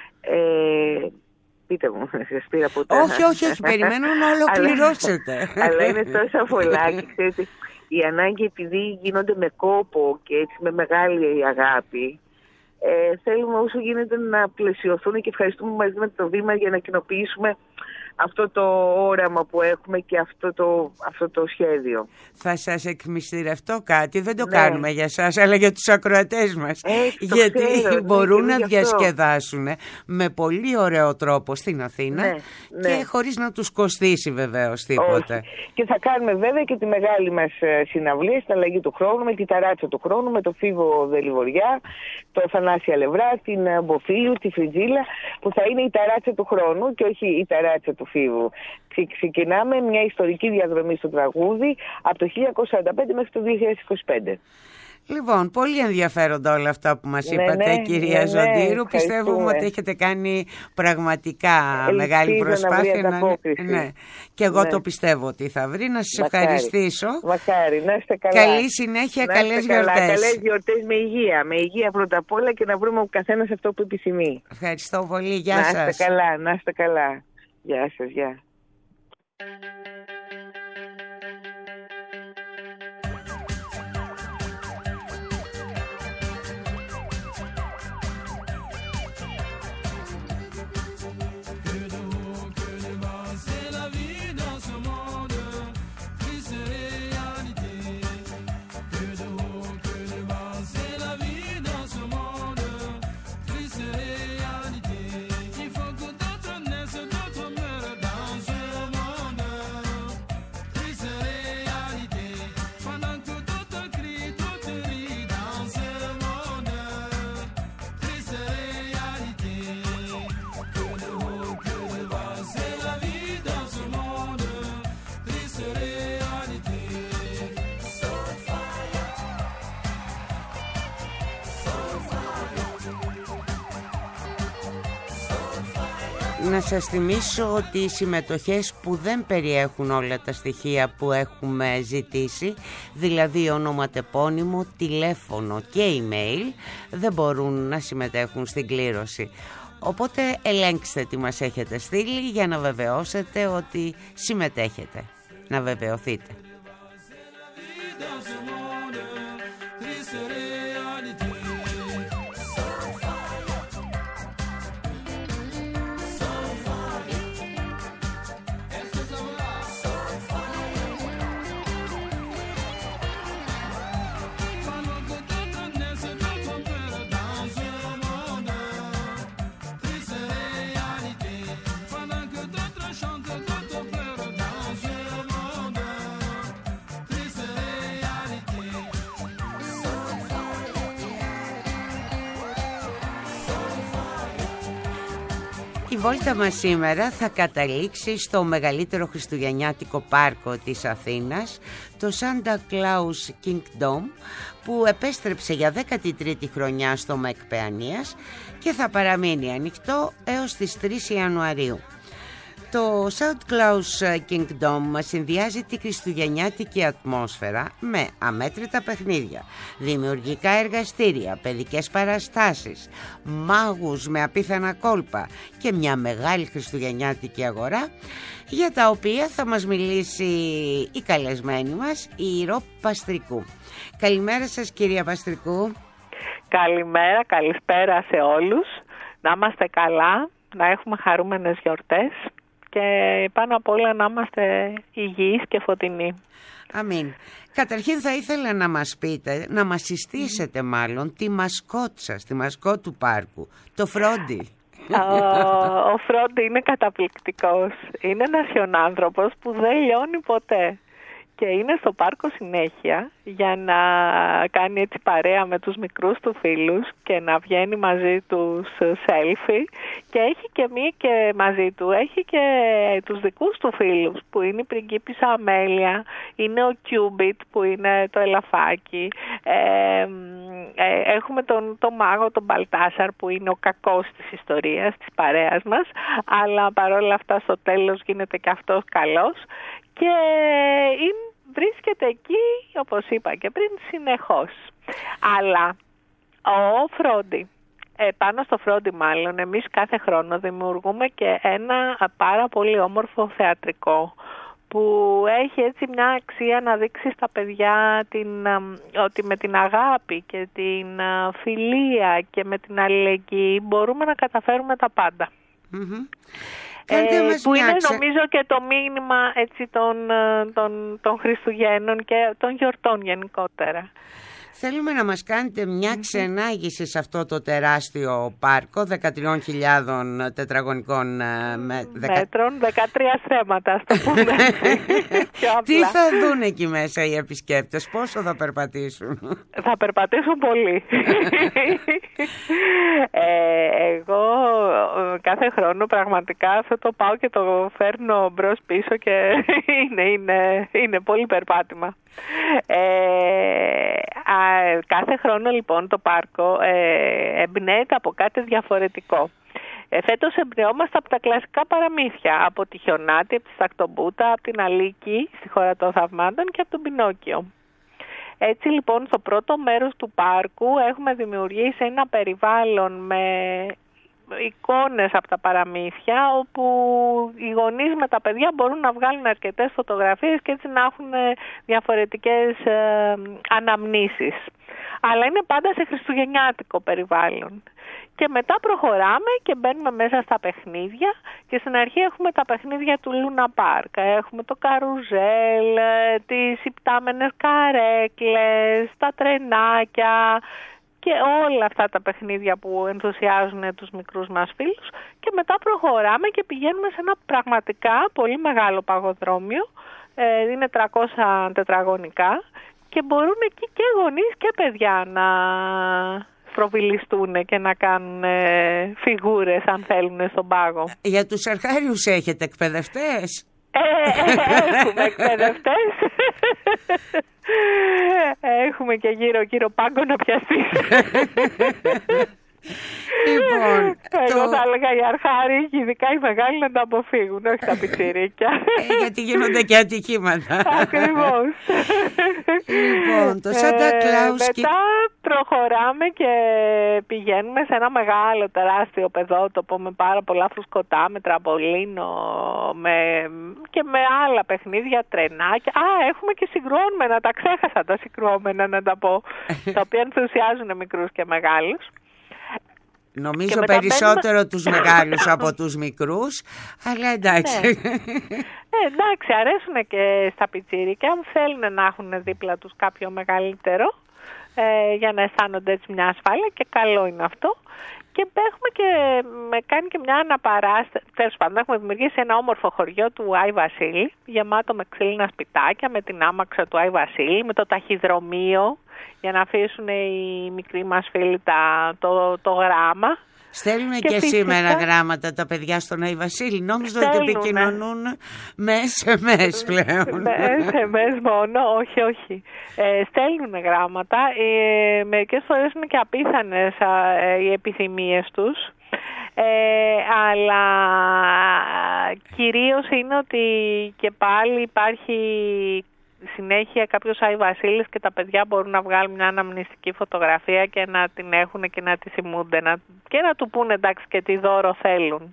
Πείτε μου, σας πήρα ποτέ? Όχι, περιμένω να ολοκληρώσετε. Αλλά είναι τόσα πολλά και ξέρετε, η ανάγκη, επειδή γίνονται με κόπο και έτσι με μεγάλη αγάπη, θέλουμε όσο γίνεται να πλαισιωθούν και ευχαριστούμε μαζί με το βήμα για να κοινοποιήσουμε αυτό το όραμα που έχουμε και αυτό το σχέδιο. Θα σας εκμυστηρευτώ κάτι, δεν το κάνουμε για σας, αλλά για τους ακροατές μας. Γιατί μπορούν να διασκεδάσουν με πολύ ωραίο τρόπο στην Αθήνα και χωρίς να τους κοστίσει βεβαίως τίποτα. Και θα κάνουμε βέβαια και τη μεγάλη μας συναυλία στην αλλαγή του χρόνου, με τη ταράτσα του χρόνου, με το Φίβο Δελιβοριά, το Θανάση Αλευρά, την Μποφίλου, τη Φριτζίλα, που θα είναι η ταράτσα του χρόνου και όχι η ταράτσα του Φίβου. Ξεκινάμε μια ιστορική διαδρομή στο τραγούδι από το 1945 μέχρι το 2025. Λοιπόν, πολύ ενδιαφέροντα όλα αυτά που μας είπατε, κυρία Ζοντήρου. Πιστεύουμε ότι έχετε κάνει πραγματικά μεγάλη προσπάθεια. Και εγώ το πιστεύω ότι θα βρει. Να σας ευχαριστήσω. Μακάρι, να είστε καλά. Καλή συνέχεια, καλές γιορτές. Καλές γιορτές με υγεία. Με υγεία πρώτα απ' όλα και να βρούμε ο καθένας αυτό που επιθυμεί. Ευχαριστώ πολύ. Γεια σας. Να είστε καλά, να είστε καλά. Γεια σας, γεια. να σας θυμίσω ότι οι συμμετοχές που δεν περιέχουν όλα τα στοιχεία που έχουμε ζητήσει, δηλαδή ονοματεπώνυμο, τηλέφωνο και email, δεν μπορούν να συμμετέχουν στην κλήρωση. Οπότε ελέγξτε τι μας έχετε στείλει για να βεβαιώσετε ότι συμμετέχετε. Να βεβαιωθείτε. Η βόλτα μας σήμερα θα καταλήξει στο μεγαλύτερο χριστουγεννιάτικο πάρκο της Αθήνας, το Santa Claus Kingdom, που επέστρεψε για 13η χρονιά στο ΜΕΚ Παιανίας και θα παραμείνει ανοιχτό έως τις 3 Ιανουαρίου. Το Santa Claus Kingdom συνδυάζει τη χριστουγεννιάτικη ατμόσφαιρα με αμέτρητα παιχνίδια, δημιουργικά εργαστήρια, παιδικές παραστάσεις, μάγους με απίθανα κόλπα και μια μεγάλη χριστουγεννιάτικη αγορά, για τα οποία θα μας μιλήσει η καλεσμένη μας, η Ρο Παστρικού. Καλημέρα σας, κυρία Παστρικού. Καλημέρα, καλησπέρα σε όλους. Να είμαστε καλά, να έχουμε χαρούμενες γιορτές και πάνω απ' όλα να είμαστε υγιείς και φωτεινοί. Αμήν. Καταρχήν θα ήθελα να μας πείτε, να μας συστήσετε μάλλον τη μασκότ σας, τη μασκότ του πάρκου, το Φρόντι. Ο Φρόντι είναι καταπληκτικός. Είναι ένας χιονάνθρωπος που δεν λιώνει ποτέ. Και είναι στο πάρκο συνέχεια για να κάνει έτσι παρέα με τους μικρούς του φίλους και να βγαίνει μαζί τους selfie, και έχει και μία και μαζί του, έχει και τους δικούς του φίλους που είναι η πριγκίπισσα Αμέλεια, είναι ο Κιούμπιτ που είναι το ελαφάκι, έχουμε τον μάγο τον Μπαλτάσαρ που είναι ο κακός της ιστορίας της παρέας μας, αλλά παρόλα αυτά στο τέλος γίνεται και αυτός καλός και βρίσκεται εκεί, όπως είπα και πριν, συνεχώς. Αλλά ο Φρόντι, πάνω στο Φρόντι μάλλον, εμείς κάθε χρόνο δημιουργούμε και ένα πάρα πολύ όμορφο θεατρικό που έχει έτσι μια αξία να δείξει στα παιδιά ότι με την αγάπη και την φιλία και με την αλληλεγγύη μπορούμε να καταφέρουμε τα πάντα. Που είναι νομίζω και το μήνυμα έτσι, των Χριστουγέννων και των γιορτών γενικότερα. Θέλουμε να μας κάνετε μια ξενάγηση σε αυτό το τεράστιο πάρκο 13.000 τετραγωνικών μέτρων, 13 θέματα, στο πούμε. Τι θα δουν εκεί μέσα οι επισκέπτες, πόσο θα περπατήσουν? Θα περπατήσουν πολύ. Εγώ κάθε χρόνο πραγματικά αυτό το πάω και το φέρνω μπρος πίσω και είναι πολύ περπάτημα. Κάθε χρόνο λοιπόν το πάρκο εμπνέεται από κάτι διαφορετικό. Φέτος εμπνεόμαστε από τα κλασικά παραμύθια, από τη Χιονάτη, από τη Στακτομπούτα, από την Αλίκη στη Χώρα των Θαυμάτων και από τον Πινόκιο. Έτσι λοιπόν στο πρώτο μέρος του πάρκου έχουμε δημιουργήσει ένα περιβάλλον με εικόνες από τα παραμύθια, όπου οι γονείς με τα παιδιά μπορούν να βγάλουν αρκετές φωτογραφίες και έτσι να έχουν διαφορετικές αναμνήσεις. Αλλά είναι πάντα σε χριστουγεννιάτικο περιβάλλον. Και μετά προχωράμε και μπαίνουμε μέσα στα παιχνίδια και στην αρχή έχουμε τα παιχνίδια του Λούνα Πάρκ. Έχουμε το καρουζέλ, τις υπτάμενες καρέκλες, τα τρενάκια και όλα αυτά τα παιχνίδια που ενθουσιάζουν τους μικρούς μας φίλους, και μετά προχωράμε και πηγαίνουμε σε ένα πραγματικά πολύ μεγάλο παγοδρόμιο, είναι 300 τετραγωνικά και μπορούν εκεί και γονείς και παιδιά να προβιλιστούν και να κάνουν φιγούρες αν θέλουν στον πάγο. Για τους αρχάριους έχετε εκπαιδευτές? Έχουμε εκπαιδευτές. Έχουμε και γύρω πάγκο να πιαστείς. Λοιπόν, εγώ θα έλεγα οι αρχάροι, ειδικά οι μεγάλοι, να τα αποφύγουν, όχι τα πιτσιρίκια. Γιατί γίνονται και ατυχήματα. Ακριβώς. Λοιπόν, το Σάντα Κλάους. Μετά προχωράμε και πηγαίνουμε σε ένα μεγάλο τεράστιο πεδότοπο με πάρα πολλά φουσκωτά, με τραμπολίνο και με άλλα παιχνίδια, τρενάκια. Έχουμε και συγκρουόμενα, τα ξέχασα τα συγκρουόμενα να τα πω, τα οποία ενθουσιάζουν μικρούς και μεγάλους. Νομίζω περισσότερο τους μεγάλους από τους μικρούς, αλλά εντάξει. Εντάξει, αρέσουν και στα πιτσίρικα, θέλουν να έχουν δίπλα τους κάποιο μεγαλύτερο, για να αισθάνονται έτσι μια ασφάλεια, και καλό είναι αυτό. Και έχουμε κάνει και μια αναπαράσταση. Τέλος πάντων, έχουμε δημιουργήσει ένα όμορφο χωριό του Άι Βασίλη, γεμάτο με ξύλινα σπιτάκια, με την άμαξα του Άι Βασίλη, με το ταχυδρομείο, για να αφήσουν οι μικροί μας φίλοι το γράμμα. Στέλνουν και σήμερα γράμματα τα παιδιά στον Άι Βασίλη. Νόμιζα ότι επικοινωνούν με SMS πλέον. Με SMS μόνο, όχι. Στέλνουν γράμματα. Μερικές φορές είναι και απίθανες οι επιθυμίες τους. Αλλά κυρίως είναι ότι και πάλι υπάρχει συνέχεια κάποιος Άι Βασίλης και τα παιδιά μπορούν να βγάλουν μια αναμνηστική φωτογραφία και να την έχουν και να τη θυμούνται και να του πούνε εντάξει και τι δώρο θέλουν.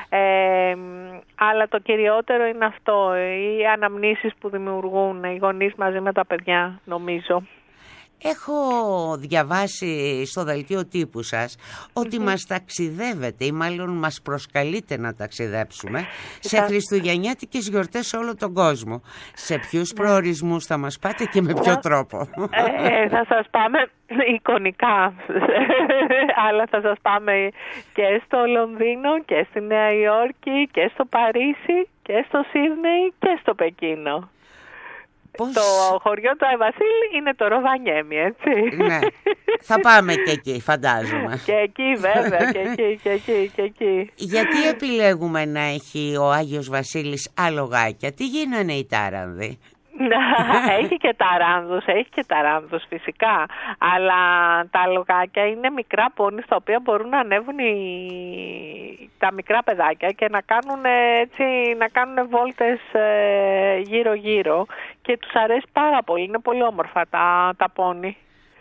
Αλλά το κυριότερο είναι αυτό, οι αναμνήσεις που δημιουργούν οι γονείς μαζί με τα παιδιά, νομίζω. Έχω διαβάσει στο δελτίο τύπου σας ότι μας ταξιδεύετε ή μάλλον μας προσκαλείτε να ταξιδέψουμε σε χριστουγεννιάτικες γιορτές σε όλο τον κόσμο. Σε ποιους προορισμούς θα μας πάτε και με ποιο τρόπο? Θα σας πάμε εικονικά, αλλά θα σας πάμε και στο Λονδίνο και στη Νέα Υόρκη και στο Παρίσι και στο Σίδνεϊ και στο Πεκίνο. Το χωριό του Άι Βασίλη είναι το Ροβανιέμι, έτσι. Ναι, θα πάμε και εκεί, φαντάζομαι. Και εκεί βέβαια, και εκεί. Γιατί επιλέγουμε να έχει ο Άγιος Βασίλης αλογάκια? Τι γίνανε οι τάρανδοι? Έχει και ταράνδους φυσικά, αλλά τα αλογάκια είναι μικρά πόνι στα οποία μπορούν να ανέβουν τα μικρά παιδάκια και να κάνουν βόλτες γύρω-γύρω, και τους αρέσει πάρα πολύ, είναι πολύ όμορφα τα πόνι.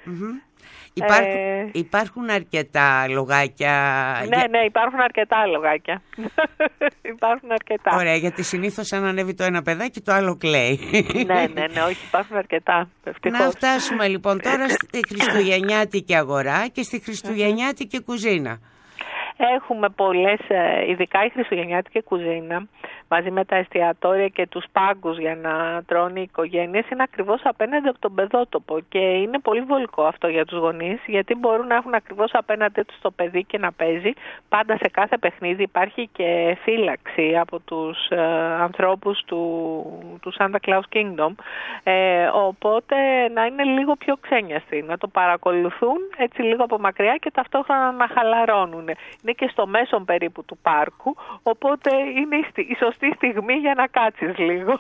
Υπάρχουν αρκετά λογάκια? Ναι, υπάρχουν αρκετά λογάκια. Υπάρχουν αρκετά. Ωραία, γιατί συνήθως αν ανέβει το ένα παιδάκι το άλλο κλαίει. Ναι, όχι, υπάρχουν αρκετά. Ευτυχώς. Να φτάσουμε λοιπόν τώρα στη χριστουγεννιάτικη αγορά και στη χριστουγεννιάτικη κουζίνα. Έχουμε πολλές, ειδικά η χριστουγεννιάτικη κουζίνα, μαζί με τα εστιατόρια και τους πάγκους για να τρώνε οι οικογένειες, είναι ακριβώς απέναντι από τον παιδότοπο, και είναι πολύ βολικό αυτό για τους γονείς, γιατί μπορούν να έχουν ακριβώς απέναντι τους το παιδί και να παίζει. Πάντα σε κάθε υπάρχει και φύλαξη από τους ανθρώπους του Santa Claus Kingdom, οπότε να είναι λίγο πιο ξένιαστοι, να το παρακολουθούν έτσι λίγο από μακριά και ταυτόχρονα να χαλαρώνουν. Είναι και στο μέσον περίπου του πάρκου, οπότε είναι η σωστή στιγμή για να κάτσεις λίγο.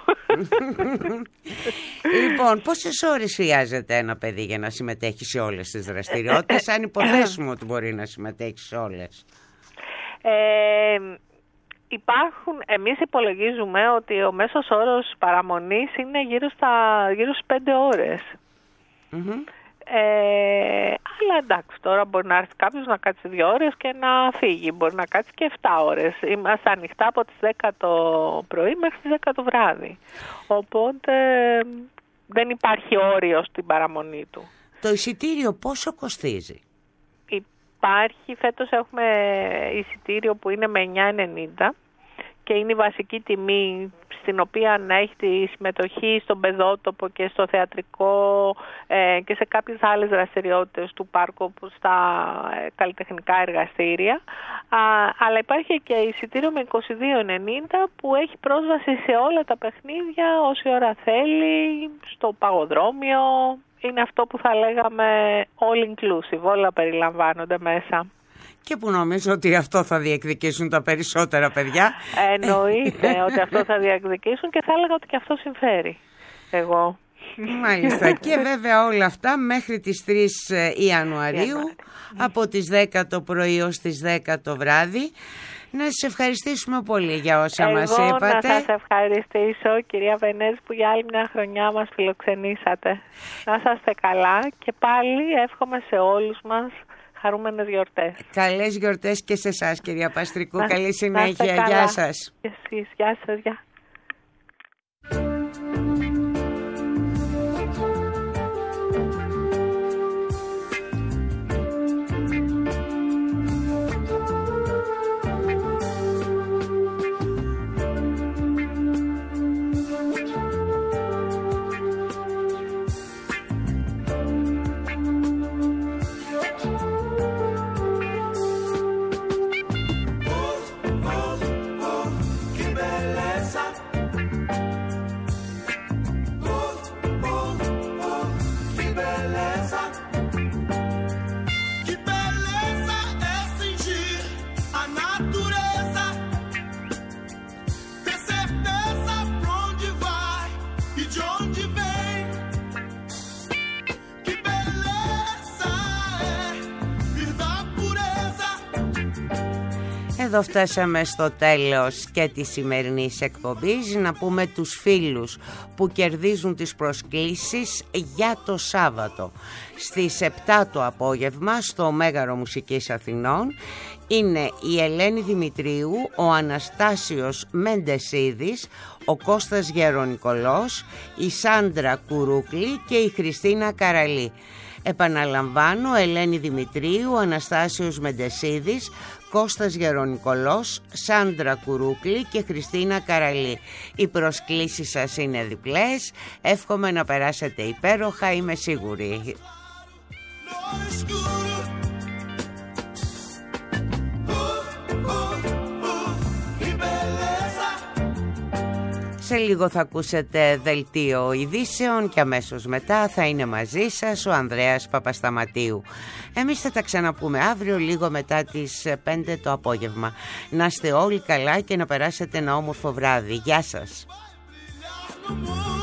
Λοιπόν, πόσες ώρες χρειάζεται ένα παιδί για να συμμετέχει σε όλες τις δραστηριότητες, αν υποθέσουμε ότι μπορεί να συμμετέχει σε όλες? Εμείς υπολογίζουμε ότι ο μέσος όρος παραμονής είναι γύρω στις 5 ώρες. Αλλά εντάξει, τώρα μπορεί να έρθει κάποιος να κάτσει 2 ώρες και να φύγει, μπορεί να κάτσει και 7 ώρες. Είμαστε ανοιχτά από τις 10 το πρωί μέχρι τις 10 το βράδυ, οπότε δεν υπάρχει όριο στην παραμονή του. Το εισιτήριο πόσο κοστίζει? Φέτος έχουμε εισιτήριο που είναι με 9,90 και είναι η βασική τιμή, στην οποία να έχει τη συμμετοχή στον παιδότοπο και στο θεατρικό και σε κάποιες άλλες δραστηριότητες του πάρκου, στα καλλιτεχνικά εργαστήρια. Αλλά υπάρχει και εισιτήριο με 22,90 που έχει πρόσβαση σε όλα τα παιχνίδια όση ώρα θέλει, στο παγοδρόμιο. Είναι αυτό που θα λέγαμε all inclusive, όλα περιλαμβάνονται μέσα. Και που νομίζω ότι αυτό θα διεκδικήσουν τα περισσότερα παιδιά. Εννοείται ότι αυτό θα διεκδικήσουν, και θα έλεγα ότι και αυτό συμφέρει εγώ. Μάλιστα. Και βέβαια όλα αυτά μέχρι τις 3 Ιανουαρίου από τις 10 το πρωί ως τις 10 το βράδυ. Να σας ευχαριστήσουμε πολύ για όσα μας είπατε. Να σας ευχαριστήσω, κυρία Βενέζη, που για άλλη μια χρονιά μας φιλοξενήσατε. Να είστε καλά και πάλι εύχομαι σε όλους μας χαρούμενες γιορτές. Καλές γιορτές και σε εσάς, κυρία Παστρικού. Καλή συνέχεια. Γεια σας. Και εσείς. Γεια σας. Γεια. Εδώ φτάσαμε στο τέλος και της σημερινής εκπομπής. Να πούμε τους φίλους που κερδίζουν τις προσκλήσεις για το Σάββατο στις 7 το απόγευμα στο Μέγαρο Μουσικής Αθηνών. Είναι η Ελένη Δημητρίου, ο Αναστάσιος Μεντεσίδης, ο Κώστας Γερονικολός, η Σάντρα Κουρούκλη και η Χριστίνα Καραλή. Επαναλαμβάνω, Ελένη Δημητρίου, Αναστάσιος Μεντεσίδης, Κώστας Γερονικολός, Σάντρα Κουρούκλη και Χριστίνα Καραλή. Οι προσκλήσεις σας είναι διπλές. Εύχομαι να περάσετε υπέροχα, είμαι σίγουρη. Σε λίγο θα ακούσετε δελτίο ειδήσεων και αμέσως μετά θα είναι μαζί σας ο Ανδρέας Παπασταματίου. Εμείς θα τα ξαναπούμε αύριο λίγο μετά τις 5 το απόγευμα. Να είστε όλοι καλά και να περάσετε ένα όμορφο βράδυ. Γεια σας.